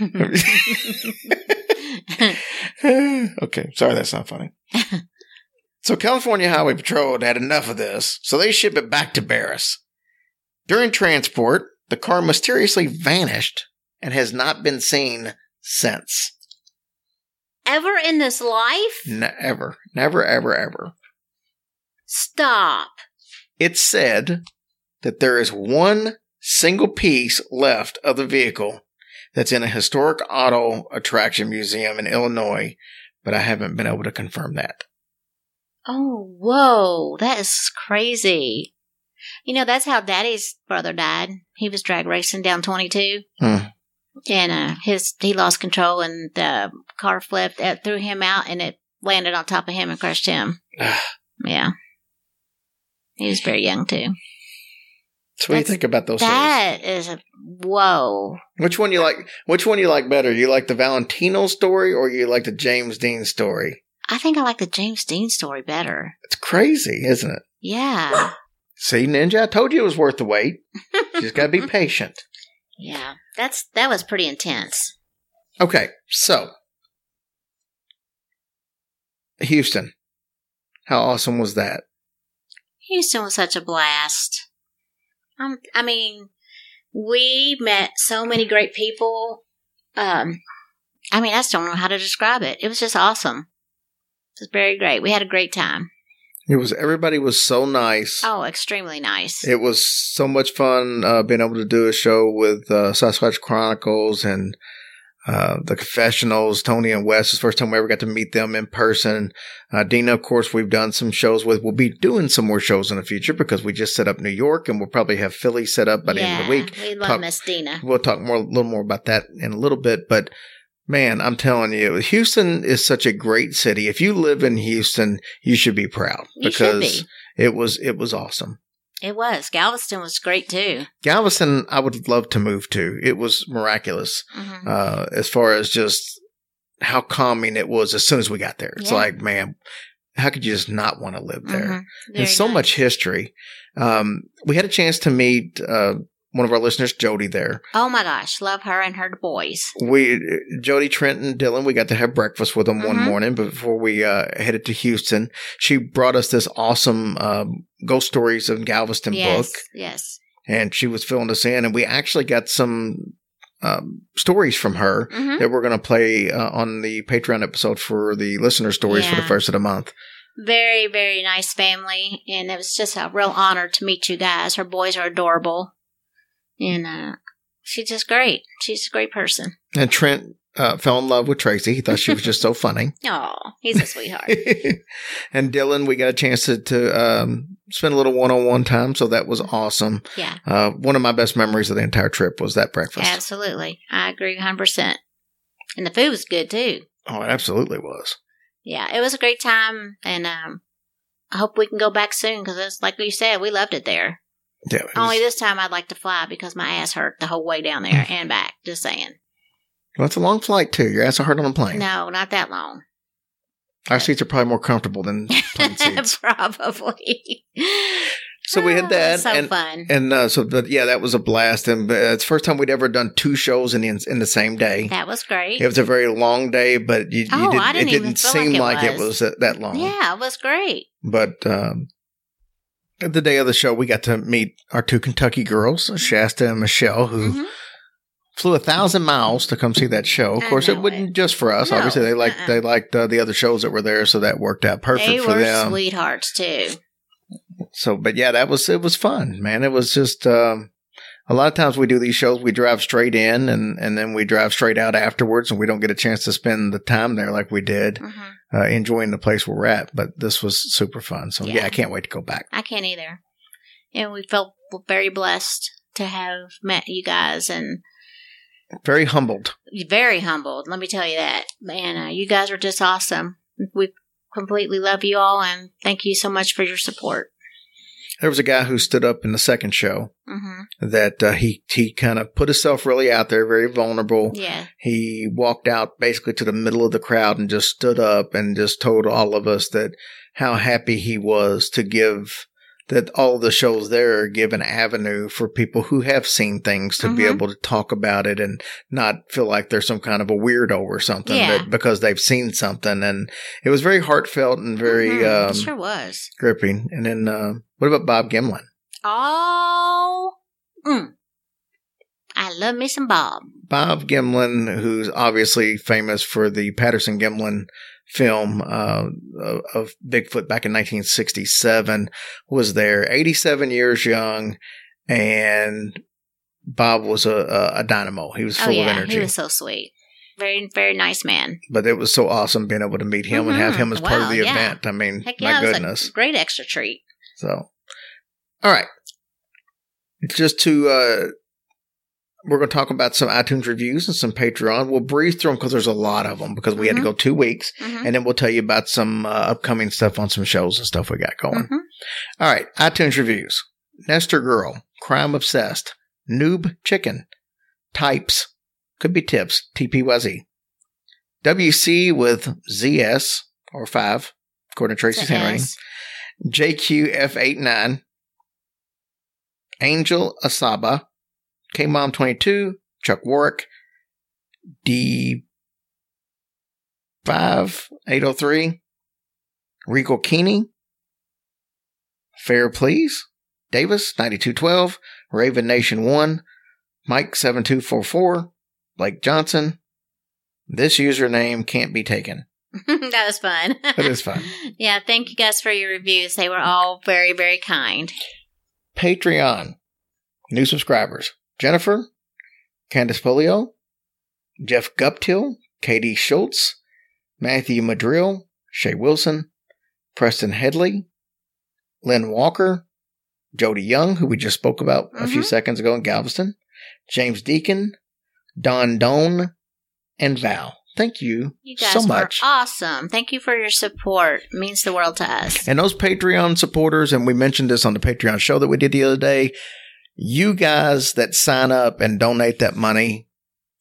Okay, sorry, that's not funny. So California Highway Patrol had had enough of this, so they ship it back to Barris. During transport, the car mysteriously vanished and has not been seen since. Ever in this life? Never. Never, ever, ever. Stop. It's said that there is one single piece left of the vehicle that's in a historic auto attraction museum in Illinois, but I haven't been able to confirm that. Oh, whoa. That is crazy. You know, that's how Daddy's brother died. He was drag racing down twenty-two. Hmm. And uh, his he lost control and the car flipped, it threw him out, and it landed on top of him and crushed him. Yeah. He was very young, too. So what do you think about those stories? That is a, whoa. Which one you like? Which one you like better? You like the Valentino story or you like the James Dean story? I think I like the James Dean story better. It's crazy, isn't it? Yeah. See, Ninja, I told you it was worth the wait. You just got to be patient. Yeah, that's that was pretty intense. Okay, so Houston, how awesome was that? Houston was such a blast. Um, I mean, we met so many great people. Um, I mean, I just don't know how to describe it. It was just awesome. It was very great. We had a great time. It was, everybody was so nice. Oh, extremely nice. It was so much fun uh, being able to do a show with uh, Sasquatch Chronicles and uh, the Confessionals. Tony and Wes, it's the first time we ever got to meet them in person. Uh, Dina, of course, we've done some shows with. We'll be doing some more shows in the future because we just set up New York, and we'll probably have Philly set up by the yeah, end of the week. we love talk, Miss Dina. We'll talk more, a little more about that in a little bit, but man, I'm telling you, Houston is such a great city. If you live in Houston, you should be proud You because should it was it was awesome. It was. Galveston was great, too. Galveston, I would love to move to. It was miraculous Mm-hmm. uh, as far as just how calming it was as soon as we got there. It's Yeah. like, man, how could you just not want to live there? Mhm. Very There's so nice. much history. Um, we had a chance to meet uh, one of our listeners, Jody, there. Oh, my gosh. Love her and her boys. We, Jody, Trenton, Dylan, we got to have breakfast with them one Mhm. morning before we uh, headed to Houston. She brought us this awesome um, Ghost Stories of Galveston yes. book, Yes. and she was filling us in, and we actually got some um, stories from her Mm-hmm. that we're going to play uh, on the Patreon episode for the listener stories for the Yeah. first of the month. Very, very nice family. And it was just a real honor to meet you guys. Her boys are adorable. And uh, she's just great. She's a great person. And Trent uh, fell in love with Tracy. He thought she was just so funny. Oh, he's a sweetheart. And Dylan, we got a chance to, to um, spend a little one-on-one time, so that was awesome. Yeah, Uh, one of my best memories of the entire trip was that breakfast. absolutely. I agree one hundred percent. And the food was good, too. Oh, it absolutely was. Yeah, it was a great time. And um, I hope we can go back soon because, it's like you said, we loved it there. Yeah, it was- Only this time I'd like to fly because my ass hurt the whole way down there and back. Just saying. well, it's a long flight, too. Your ass will hurt on a plane. No, not that long. Our seats are probably more comfortable than plane seats. Probably. So we had Oh, that. So and, fun. And uh, so, but yeah, that was a blast. And uh, it's the first time we'd ever done two shows in the, in the same day. That was great. It was a very long day, but you, you Oh, didn't, I didn't it even didn't feel seem like like it it was. was that, that long. Yeah, it was great. But um, the day of the show, we got to meet our two Kentucky girls, Shasta and Michelle, who Mhm. flew a thousand miles to come see that show. Of I course, it know wasn't it. just for us. No, Obviously, they liked uh-uh. they liked uh, the other shows that were there, so that worked out perfect They for were them. sweethearts too. So, but yeah, that was it was fun, man. It was just um, a lot of times we do these shows, we drive straight in, and and then we drive straight out afterwards, and we don't get a chance to spend the time there like we did, hmm uh, enjoying the place where we're at. But this was super fun. So yeah, Yeah. I can't wait to go back. I can't either. And we felt very blessed to have met you guys and Very humbled. very humbled. Let me tell you that. Man, uh, you guys are just awesome. We completely love you all and thank you so much for your support. There was a guy who stood up in the second show hmm that uh, he he kind of put himself really out there, very vulnerable. Yeah. He walked out basically to the middle of the crowd and just stood up and just told all of us that how happy he was to give that all the shows there give an avenue for people who have seen things to be Mhm. able to talk about it and not feel like they're some kind of a weirdo or something Yeah. that, because they've seen something. And it was very heartfelt and very Mhm. um, It sure was. gripping. And then uh, what about Bob Gimlin? Oh, mm. I love me some Bob. Bob Gimlin, who's obviously famous for the Patterson Gimlin film uh, of, of Bigfoot back in nineteen sixty-seven, was there, eighty-seven years young, and Bob was a, a, a dynamo. He was Oh full yeah, of energy. he was so sweet. Very, very nice man. But it was so awesome being able to meet him Mm-hmm. and have him as part well, of the yeah. event. I mean, Heck my yeah, it goodness. was a great extra treat. So, all right. Just to, uh, we're going to talk about some iTunes reviews and some Patreon. We'll breeze through them because there's a lot of them because we Mm-hmm. had to go two weeks. Mm-hmm. And then we'll tell you about some uh, upcoming stuff on some shows and stuff we got going. Mm-hmm. All right. iTunes reviews. Nestor Girl. Crime Obsessed. Noob Chicken. Types. Could be tips. T P Y Z. W C with Z S or five, according to Tracy's It's a handwriting. S. J Q F eighty-nine. Angel Asaba. K Mom twenty-two. Chuck Warwick. D five eight oh three. Rico Keeney. Fair Please. Davis ninety-two twelve. Raven Nation one. Mike seven two four four. Blake Johnson. This username can't be taken. That was fun. That is fun. Yeah, thank you guys for your reviews. They were all very, very kind. Patreon. New subscribers. Jennifer. Candice Polio. Jeff Guptill. Katie Schultz. Matthew Madrill. Shay Wilson. Preston Headley. Lynn Walker. Jody Young, who we just spoke about a few Mhm. seconds ago in Galveston. James Deacon. Don Doan. And Val. Thank you, You guys so were much. awesome. Thank you for your support. It means the world to us. And those Patreon supporters, and we mentioned this on the Patreon show that we did the other day, you guys that sign up and donate that money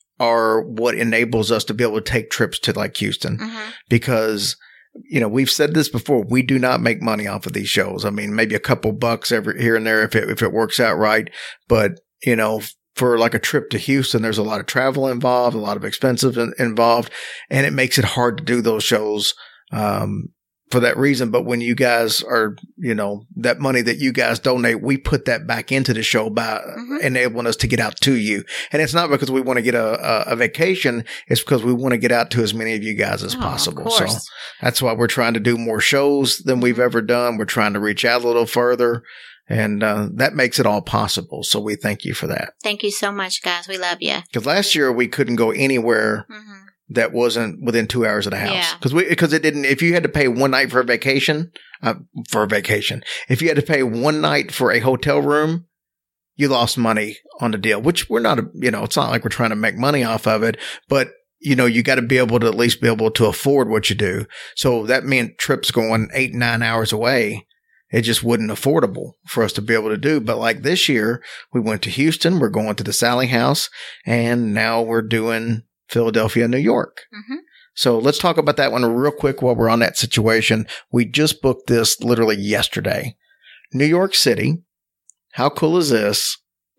are what enables us to be able to take trips to like Houston. Mhm. Because, you know, we've said this before, we do not make money off of these shows. I mean, maybe a couple bucks every here and there if it, if it works out right. But, you know, for like a trip to Houston, there's a lot of travel involved, a lot of expenses in, involved, and it makes it hard to do those shows um, for that reason. But when you guys are, you know, that money that you guys donate, we put that back into the show by Mhm. enabling us to get out to you. And it's not because we want to get a, a, a vacation. It's because we want to get out to as many of you guys as Oh, of possible. So course. that's why we're trying to do more shows than we've ever done. We're trying to reach out a little further. And uh, that makes it all possible. So we thank you for that. Thank you so much, guys. We love you. Because last year we couldn't go anywhere hmm that wasn't within two hours of the house. Yeah. Because we because it didn't. If you had to pay one night for a vacation, uh, for a vacation, if you had to pay one night for a hotel room, you lost money on the deal. Which we're not. You know, it's not like we're trying to make money off of it, but. You know, you got to be able to at least be able to afford what you do. So that meant trips going eight, nine hours away. It just wasn't affordable for us to be able to do. But like this year, we went to Houston. We're going to the Sally House. And now we're doing Philadelphia, New York. hmm So let's talk about that one real quick while we're on that situation. We just booked this literally yesterday. New York City. How cool is this?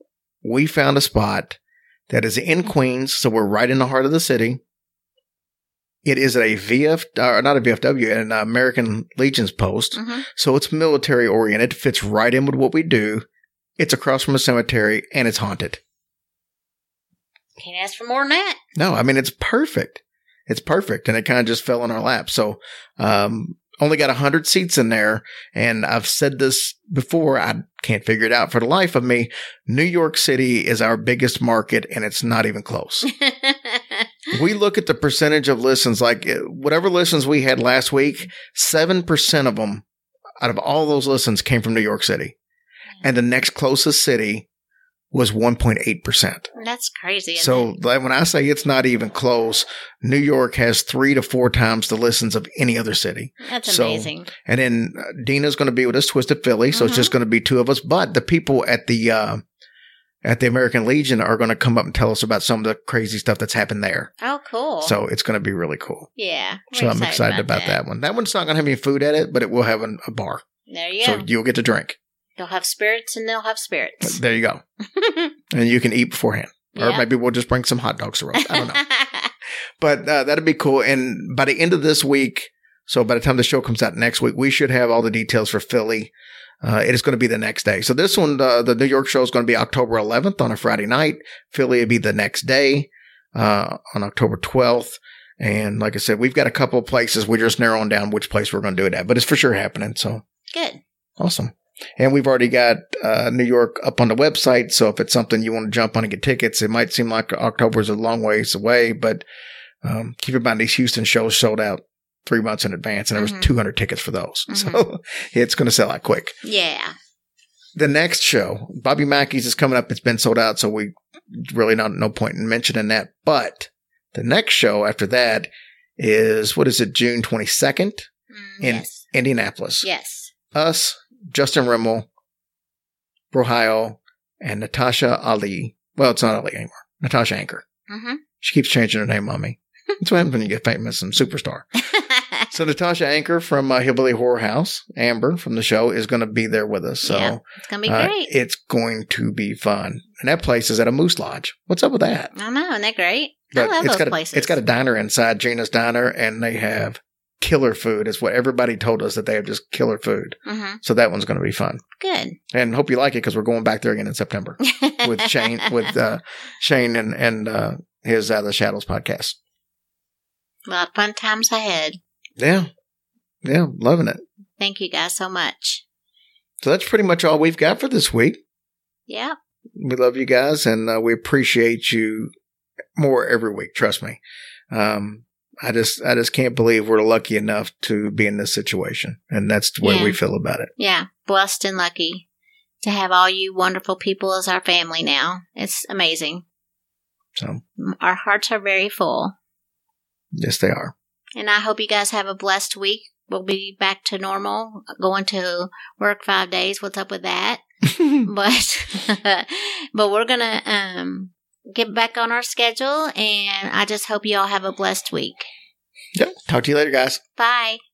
We found a spot that is in Queens. So we're right in the heart of the city. It is a V F, or not a V F W, an American Legion's post. hmm So it's military oriented, fits right in with what we do. It's across from a cemetery and it's haunted. Can't ask for more than that. No, I mean, it's perfect. It's perfect. And it kind of just fell in our lap. So, um, only got one hundred seats in there. And I've said this before. I can't figure it out for the life of me. New York City is our biggest market and it's not even close. We look at the percentage of listens, like whatever listens we had last week, seven percent of them out of all those listens came from New York City. And the next closest city was one point eight percent. That's crazy. Isn't So it? like, when I say it's not even close, New York has three to four times the listens of any other city. That's so- amazing. And then uh, Dina's going to be with us, Twisted Philly. So it's just going to be two of us. But the people at the, uh, at the American Legion are going to come up and tell us about some of the crazy stuff that's happened there. Oh, cool. So it's going to be really cool. yeah. we're So I'm excited about, that. one. That one's not going to have any food at it, but it will have an, a bar. There you So go. you'll get to drink. They'll have spirits and they'll have spirits. There you go. And you can eat beforehand. Or Yeah. maybe we'll just bring some hot dogs to roast. I don't know. But uh, that'd be cool. And by the end of this week, so by the time the show comes out next week, we should have all the details for Philly. Uh, it is going to be the next day. So this one, uh, the New York show is going to be October eleventh on a Friday night. Philly will be the next day uh, on October twelfth. And like I said, we've got a couple of places. We're just narrowing down which place we're going to do it at. But it's for sure happening. So Good. awesome. And we've already got uh, New York up on the website. So if it's something you want to jump on and get tickets, it might seem like October is a long ways away, but Um, keep in mind, these Houston shows sold out three months in advance, and there was Mhm. two hundred tickets for those. Mhm. So it's going to sell out quick. Yeah. The next show, Bobby Mackey's, is coming up. It's been sold out, so we really not no point in mentioning that. But the next show after that is, what is it, June twenty-second Mm, in yes. Indianapolis. Yes. Us, Justin Rimmel, Brohio, and Natasha Ali. Well, it's not Ali anymore. Natasha Anchor. Mm-hmm. She keeps changing her name on me. That's what happens when you get famous and superstar. So Natasha Anchor from uh, Hillbilly Horror House, Amber from the show, is going to be there with us. So Yeah, it's going to be uh, great. it's going to be fun. And that place is at a Moose Lodge. What's up with that? I know, isn't that great? But I love it's those got a, places. It's got a diner inside, Gina's Diner, and they have killer food. Is what everybody told us, that they have just killer food. Mm-hmm. So that one's going to be fun. Good. And hope you like it, because we're going back there again in September with Shane, with uh, Shane and, and uh, his Out of the Shadows podcast. A lot of fun times ahead. Yeah. Yeah. Loving it. Thank you guys so much. So that's pretty much all we've got for this week. Yeah. We love you guys, and uh, we appreciate you more every week. Trust me. Um, I just, I just can't believe we're lucky enough to be in this situation, and that's the way Yeah. we feel about it. Yeah. Blessed and lucky to have all you wonderful people as our family now. It's amazing. So Our hearts are very full. yes, they are. And I hope you guys have a blessed week. We'll be back to normal, going to work five days. What's up with that? but but we're going to um, get back on our schedule, and I just hope you all have a blessed week. Yep. Talk to you later, guys. Bye.